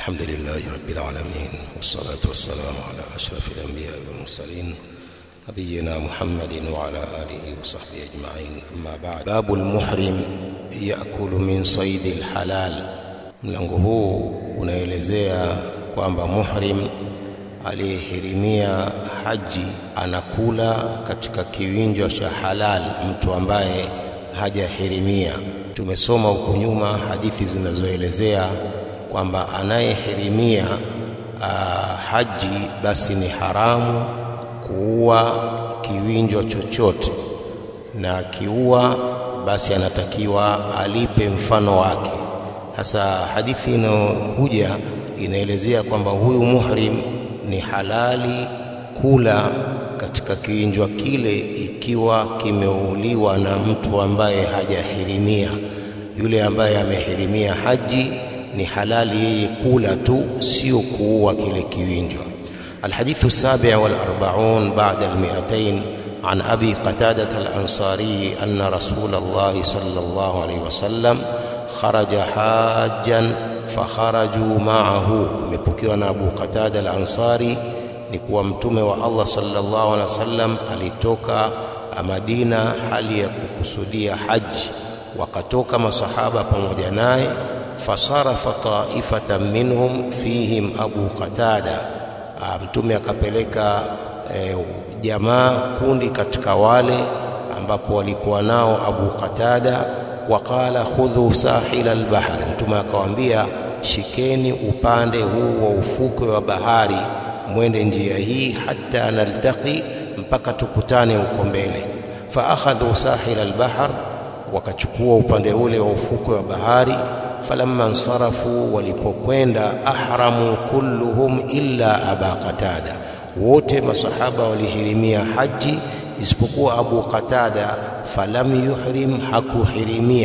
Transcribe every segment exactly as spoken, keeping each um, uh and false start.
الحمد لله رب العالمين والصلاة والسلام على أشرف الأنبياء والمرسلين نبينا محمد وعلى آله وصحبه أجمعين. أما بعد. باب المحرم يأكل من صيد الحلال. Mlango huu unaelezea kwamba muhrim aliyehirimia haji anakula katika kiwinjo cha halal, mtu ambaye hajahirimia. Tumesoma huko nyuma hadithi zinazoelezea kwamba anayehirimia uh, haji basi ni haramu kuua kiwinjo chochote, na kiua basi anatakiwa alipe mfano wake. Hasa hadithi inayokuja inaelezea kwamba huyu muhrim ni halali kula katika kiwinjo kile ikiwa kimeuliwa na mtu ambaye hajahirimia. Yule ambaye amehirimia haji ni halali yeye kula tu, sio kuua kile kiwinjo. الحديث السابع والأربعون بعد المئتين عن أبي قتادة الأنصاري أن رسول الله صلى الله عليه وسلم خرج حاجا فخرجوا معه. مبكينا أبو قتادة الأنصاري نكوى متومة والله صلى الله عليه وسلم alitoka Madina hali ya kukusudia haji, wakatoka masahaba pamoja naye. fasarafa ta'ifatan minhum fihim Abu Qatada. Mtume akapeleka e, jamaa kundi katika wale ambapo walikuwa nao Abu Qatada. Waqala khudhu sahila al-bahr. Mtume akawaambia shikeni upande huu wa ufukwe wa bahari, mwende njia hii hatta naltaqi, mpaka tukutane huko mbele. Fa akhadhu sahila al-bahr, wakachukua upande ule wa ufukwe wa bahari. Falamma ansarafu, walipokwenda, ahramu kulluhum illa Aba Qatada, wote masahaba walihirimia haji isipokuwa Abu Qatada. Falam yuhrim, hakuhirimia.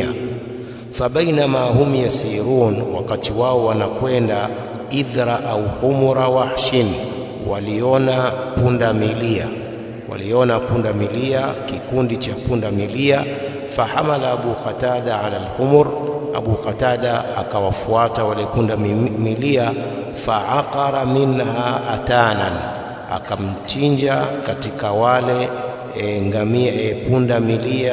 Fabainama hum yasirun, wakati wao wanakwenda, idhra au humura wahshin, waliona punda milia, waliona punda milia, kikundi cha punda milia. Fahamala Abu Qatada ala al-humur, Abu Qatada akawafuata wale punda milia. Faaqara minha atanan, akamchinja katika wale e, ngamia e, punda milia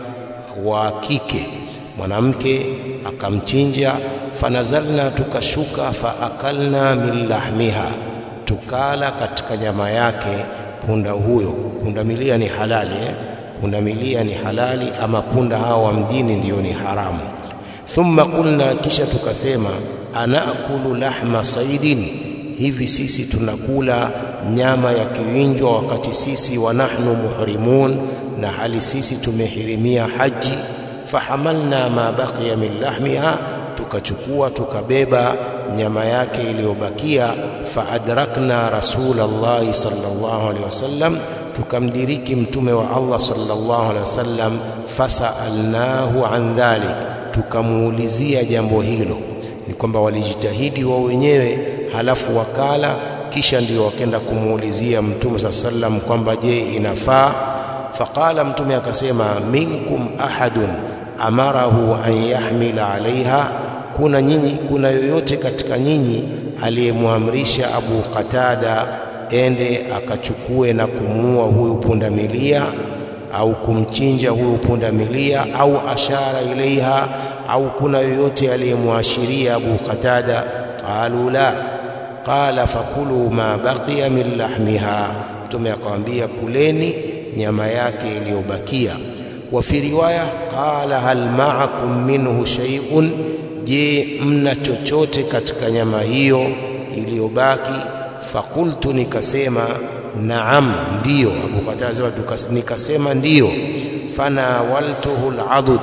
wa kike, mwanamke akamchinja. Fanazalna, tukashuka. Faakalna min lahmiha, tukala katika nyama yake punda huyo. Punda milia ni halali eh? Punda milia ni halali, ama punda hao wa mjini ndio ni haramu. Thumma qulna, kisha tukasema, anaakulu lahma saidin, hivi sisi tunakula nyama ya kiwinjo wakati sisi wa nahnu muhrimun, na hali sisi tumehirimia haji. Fahamalna ma baqiya min lahmiha, tukachukua tukabeba nyama yake iliyobakia. Faadrakna Rasulullah sallallahu alaihi wasallam, tukamdiriki mtume wa Allah sallallahu alaihi wasallam. Fasalnahu an dhalik, tukamuulizia jambo hilo. Ni kwamba walijitahidi wao wenyewe halafu wakala, kisha ndio wakaenda kumuulizia mtume sallallahu alaihi wasallam kwamba je, inafaa? Faqala, mtume akasema, minkum ahadun amarahu an yahmila alaiha, kuna nyinyi, kuna yoyote katika nyinyi aliyemwamrisha Abu Qatada ende akachukue na kumuua huyu punda milia au kumchinja huyu punda milia, au ashara ilaiha, au kuna yoyote aliyemwashiria Abu Qatada? Qalu la. Qala fakulu ma baqiya min lahmiha, mtume akamwambia kuleni nyama yake iliyobakia. Wa fi riwaya qala hal ma'akum minhu shay'un, je, mna chochote katika nyama hiyo iliyobaki? Fakultu, nikasema, naam, ndio. Abu Qatada nikasema ndio. Fana waltuhu al-adud,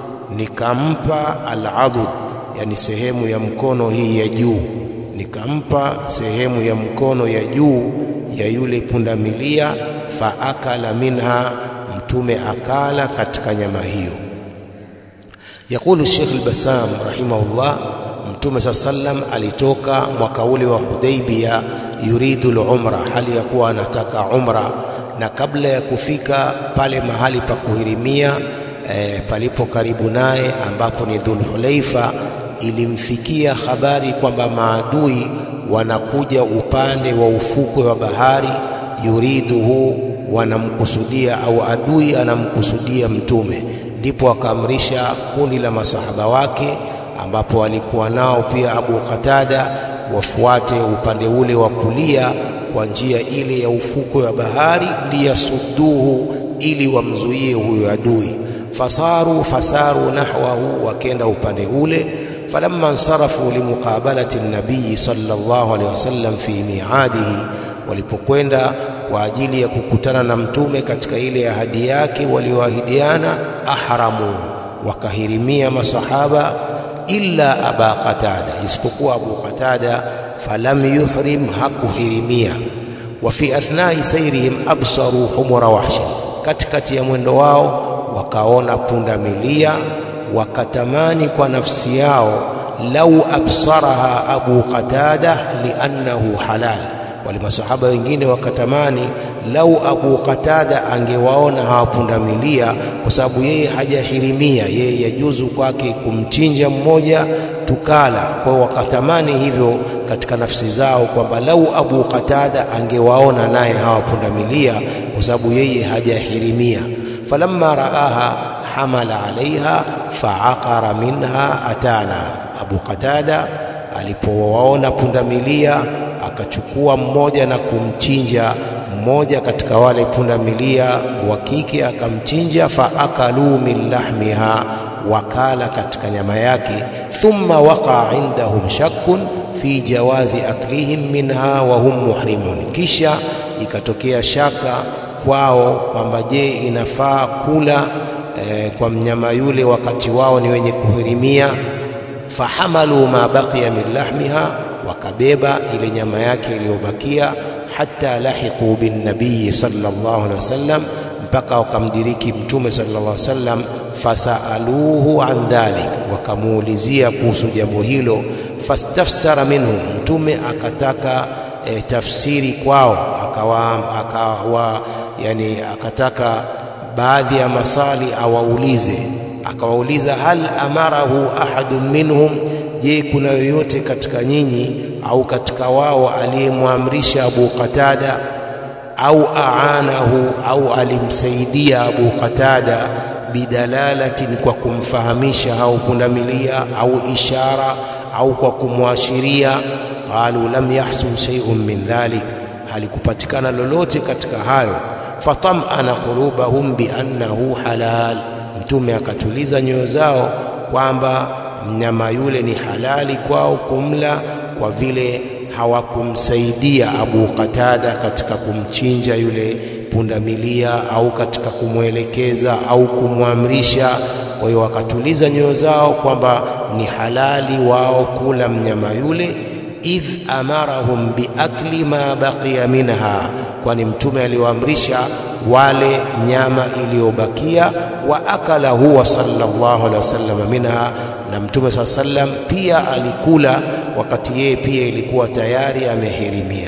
nikampa al-adud, yani sehemu ya mkono hii ya juu, nikampa sehemu ya mkono ya juu ya yule punda milia. Faakala minha, mtume akala katika nyama hiyo. Yakulu Sheikh al-Bassam rahimahullah, mtume sallam alitoka mwaka ule wa Hudaybiyah yuridu al-umra, hali ya kuwa anataka umra. Na kabla ya kufika pale mahali pa kuhirimia e, palipo karibu naye ambapo ni Dhul Hulaifa, ilimfikia habari kwamba maadui wanakuja upande wa ufukwe wa bahari, yuriduhu, wanamkusudia au adui anamkusudia mtume. Ndipo akaamrisha kundi la masahaba wake ambapo walikuwa nao pia Abu Qatada wafuate upande ule wa kulia kwa njia ile ya ufukwe wa bahari, liyasudduhu, ili wamzuie huyo adui. fasaru fasaru nahwahu, wakenda upande ule. falamma ansarafu limuqabalati an-nabii sallallahu alaihi wasallam fi mi'adihi, walipokwenda kwa ajili ya kukutana na mtume katika ile ahadi yake walioahidiana, ahramu, wakahirimia masahaba, illa Aba Qatada, isipokuwa Abu Qatada, falam yuhrim, hakuhirimia. wa fi athnai sayrihim absaru humura wahshin, katikati ya mwendo wao wakaona punda milia, wakatamani kwa nafsi yao, lau absaraha Abu Qatada liannahu halal. Wale masahaba wengine wakatamani lau Abu Qatada angewaona hawa punda milia, kwa sababu yeye hajahirimia, yeye yajuzu kwake kumchinja mmoja tukala. Kwa hiyo wakatamani hivyo katika nafsi zao kwamba lau Abu Qatada angewaona naye hawa punda milia, kwa sababu yeye hajahirimia. falamma raaha hamala alaiha faaqara minha atana, Abu Qatada alipowaona punda milia akachukua mmoja na kumchinja mmoja katika wale punda milia wa kike, akamchinja. faakalu min lahmiha, wakala katika nyama yake. thumma waqa indahum shakkun fi jawazi aklihim minha wa hum muhrimun, kisha ikatokea shaka kwao kwamba je, inafaa kula eh, kwa mnyama yule wakati wao ni wenye kuhirimia. fahamalu ma baqiya min lahmiha, wakabeba ile nyama yake iliyobakia, hatta lahiqu bin nabii sallallahu alaihi wasallam, mpaka wakamdiriki mtume sallallahu alaihi wasallam. fasaluhu an dhalik, wakamuulizia kuhusu jambo hilo. fastafsara minhum, mtume akataka e, tafsiri kwao, akawa akawa yani akataka baadhi ya masali awaulize. Akawauliza, hal amarahu ahadun minhum, je, kuna yoyote katika nyinyi au katika wao aliyemwamrisha Abu Qatada, au aanahu, au alimsaidia Abu Qatada, bidalalatin, kwa kumfahamisha au pundamilia, au ishara, au kwa kumwashiria. qalu lam yahsul shay'un min dhalik, halikupatikana lolote katika hayo. fatam'ana qulubahum bi annahu halal, mtume akatuliza nyoyo zao kwamba mnyama yule ni halali kwao kumla, kwa vile hawakumsaidia Abu Qatada katika kumchinja yule pundamilia au katika kumwelekeza au kumwamrisha. Kwa hiyo wakatuliza nyoyo zao kwamba ni halali wao kula mnyama yule. idh amarahum biakli ma baqiya minha, kwani mtume aliwaamrisha wale nyama iliyobakia. wa akala huwa sallallahu alaihi wasallam minha, na mtume sallallahu alaihi wasallam pia alikula wakati yeye pia ilikuwa tayari amehirimia.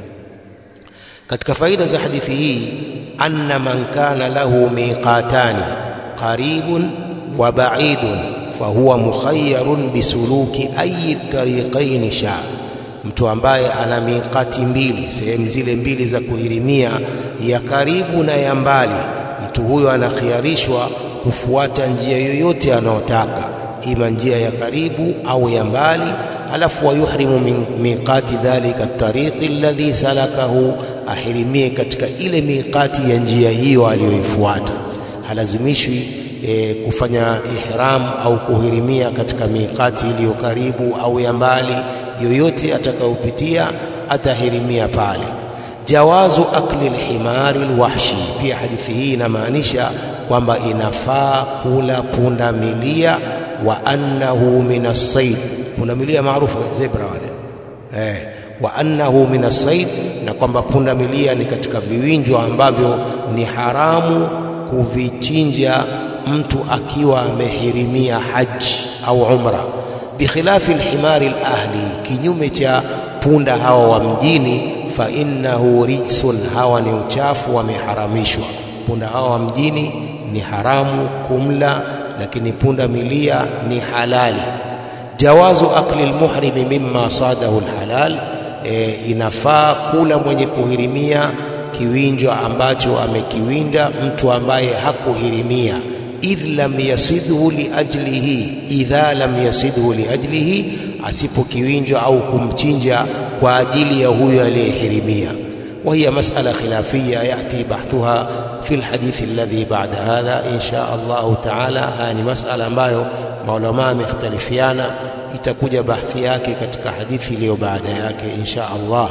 Katika faida za hadithi hii, anna man kana lahu miqatani qaribun wa ba'idun fahuwa mukhayyarun bisuluki ayi tariqain sha, mtu ambaye ana miqati mbili, sehemu zile mbili za kuhirimia, ya karibu na ya mbali, mtu huyo anakhiarishwa kufuata njia yoyote anayotaka, ima njia ya karibu au ya mbali. Halafu wayuhrimu min miqati dhalika at-tariqi alladhi salakahu, ahirimie katika ile miqati ya njia hiyo aliyoifuata. Halazimishwi e, kufanya ihram au kuhirimia katika miqati iliyo karibu au ya mbali, yoyote atakayopitia atahirimia pale. Jawazu akli al-himari al-wahshi, pia hadithi hii inamaanisha kwamba inafaa kula punda milia. wa annahu min as-sayd, punda milia maarufu zebra wale eh, wa annahu min as-sayd, na kwamba punda milia ni katika viwinjo ambavyo ni haramu kuvichinja mtu akiwa amehirimia haji au umra. Bikhilafi al-himari al-ahli, kinyume cha punda hawa wa mjini, fa innahu rijsun, hawa ni uchafu, wameharamishwa. Punda hawa wa mjini ni haramu kumla, lakini punda milia ni halali. jawazu akli almuhrim mimma sadahu alhalal, e, inafaa kula mwenye kuhirimia kiwinjo ambacho amekiwinda mtu ambaye hakuhirimia, idh lam yasidhu liajlihi, idha lam yasidhu liajlihi, asipo kiwinjo au kumchinja kwa ajili ya huyo aliyehirimia. وهي مسألة خلافية يأتي بحثها في الحديث الذي بعد هذا إن شاء الله تعالى. يعني مسألة ambayo maulama mختلفيana, itakuja bahthi yake katika hadithi iliyo baada yake insha Allah.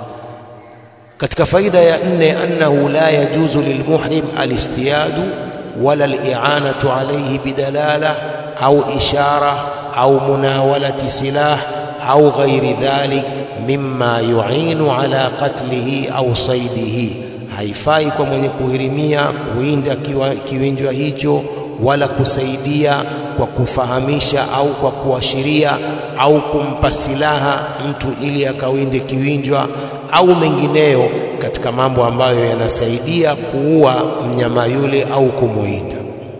Katika faida ya nne, annahu la yajuzu lilmuhrim alistiyadu wala ali'anatu alayhi bidalala au ishara au munawalati silah au ghairi dhalik mimma yu'inu ala qatlihi au saidihi. Haifai kwa mwenye kuhirimia kuinda kiwinjwa hicho wala kusaidia kwa kufahamisha au kwa kuashiria au kumpa silaha mtu ili akawinde kiwinjwa au mengineyo katika mambo ambayo yanasaidia kuua mnyama yule au kumuinda.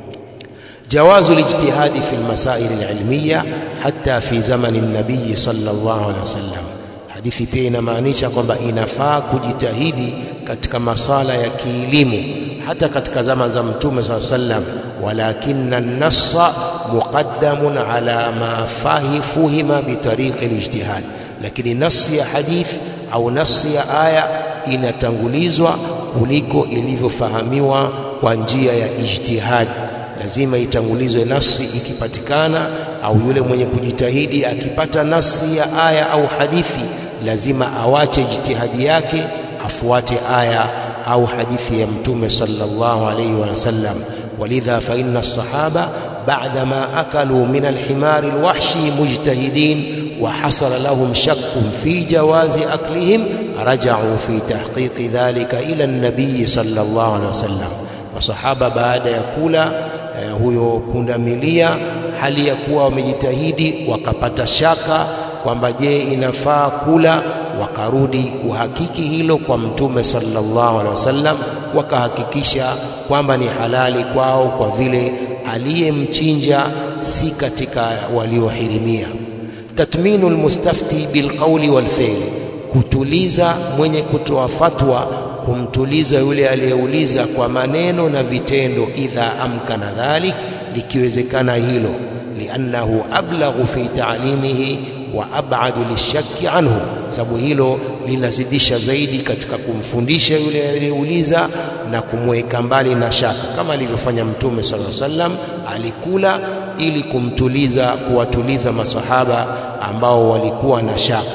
Jawazu lijtihadi fi almasail alilmiya hatta fi zamani an-nabiy sallallahu alaihi wasallam. Hadithi pia inamaanisha kwamba inafaa kujitahidi katika masala ya kielimu hata katika zama za Mtume sallallahu alaihi wasallam, walakinna an-nassa muqaddamun ala ma fahi fuhima bi tariqi al-ijtihad, lakini nasi ya hadith au nasi ya aya inatangulizwa kuliko ilivyofahamiwa kwa njia ya ijtihad. Lazima itangulizwe nasi ikipatikana, au yule mwenye kujitahidi akipata nasi ya aya au hadithi lazima awache ijtihadi yake afuate aya au hadithi ya Mtume sallallahu alayhi wa sallam. Walidha fa inna as-sahaba ba'dama akalu min al-himari al-wahshi mujtahidin wa hasala lahum shakkun fi jawazi aklihim raja'u fi tahqiqi dhalika ila an-nabiy sallallahu alayhi wa sallam. Masahaba baada ya kula eh, huyo pundamilia, hali ya kuwa wamejitahidi, wakapata shaka kwamba je inafaa kula, wakarudi kuhakiki hilo kwa Mtume sallallahu alaihi wasallam, wakahakikisha kwamba ni halali kwao kwa vile aliyemchinja si katika waliohirimia. Tatminu almustafti bilqawli walfi'li, kutuliza mwenye kutoa fatwa, kumtuliza yule aliyeuliza kwa maneno na vitendo, idha amkana dhalik, likiwezekana hilo, liannahu ablaghu fi ta'limihi wa ab'adu lishakki anhu, sababu hilo linazidisha zaidi katika kumfundisha yule aliyeuliza na kumweka mbali na shaka, kama alivyofanya Mtume sallallahu alaihi wasallam. Alikula ili kumtuliza, kuwatuliza masahaba ambao walikuwa na shaka.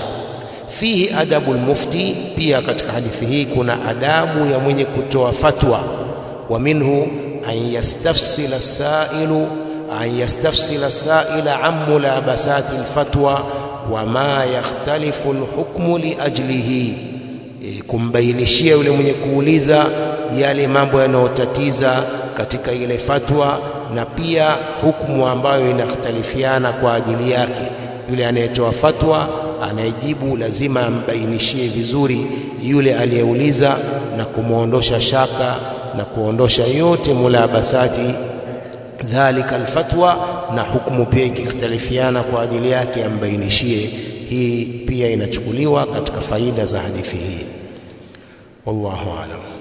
Fihi adabu almufti, pia katika hadithi hii kuna adabu ya mwenye kutoa fatwa. Wa minhu an yastafsila as-sa'ilu an yastafsila as-sa'ila an mulabasati al-fatwa wa ma yakhtalifu al-hukmu li ajlihi, e, kumbainishia yule mwenye kuuliza yale mambo yanayotatiza katika ile fatwa na pia hukumu ambayo inakhtalifiana kwa ajili yake. Yule anayetoa fatwa, anayejibu, lazima ambainishie vizuri yule aliyeuliza na kumuondosha shaka na kuondosha yote mulabasati dhalika alfatwa, na hukumu pia ikikhtalifiana kwa ajili yake ambainishie. Hii pia inachukuliwa katika faida za hadithi hii. Wallahu a'lam.